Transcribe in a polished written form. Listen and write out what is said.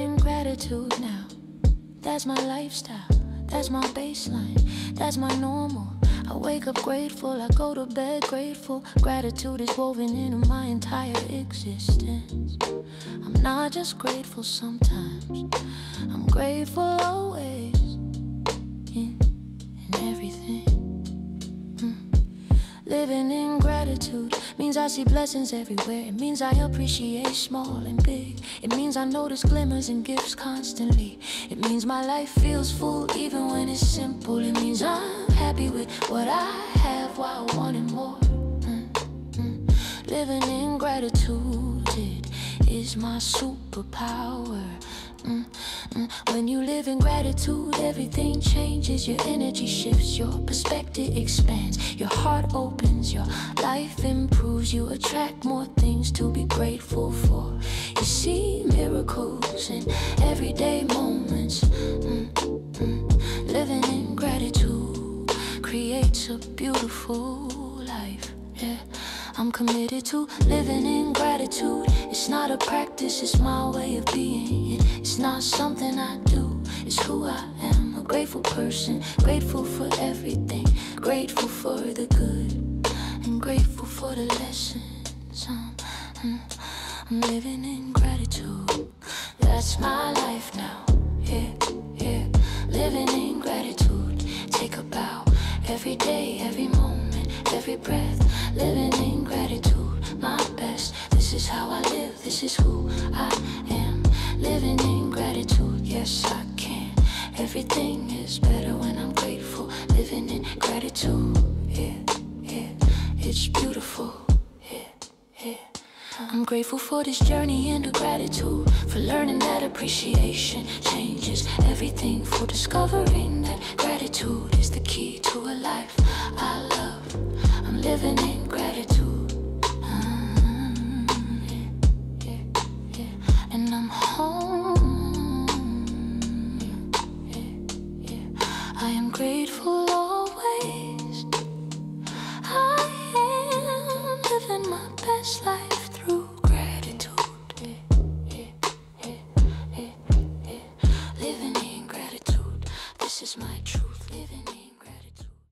in gratitude now. That's my lifestyle, that's my baseline, that's my normal. I wake up grateful, I go to bed grateful. Gratitude is woven into my entire existence. I'm not just grateful sometimes, I'm grateful always, in everything. Living in gratitude means I see blessings everywhere. It means I appreciate small and big. It means I notice glimmers and gifts constantly. It means my life feels full even when it's simple. It means I'm happy with what I have while wanting more. Living in gratitude, it is my superpower. When you live in gratitude, everything changes. Your energy shifts, your perspective expands, your heart opens, your life improves. You attract more things to be grateful for. You see miracles in everyday moments. Living in gratitude creates a beautiful life, yeah. I'm committed to living in gratitude. It's not a practice, it's my way of being. It's not something I do, it's who I am. A grateful person, grateful for everything, grateful for the good, and grateful for the lessons. I'm living in gratitude. That's my life now, yeah, yeah. Living in gratitude. Take a bow every day, every moment, every breath. Living in gratitude, my best. This is how I live, this is who I am. Living in gratitude, yes I can. Everything is better when I'm grateful. Living in gratitude, yeah, yeah. It's beautiful, yeah, yeah. I'm grateful for this journey into gratitude, for learning that appreciation changes everything, for discovering that gratitude is the key to a life I love. I'm living in gratitude, yeah, yeah. And I'm home, yeah, yeah. I am grateful always. I am living my best life through gratitude, living in gratitude. This is my truth, living in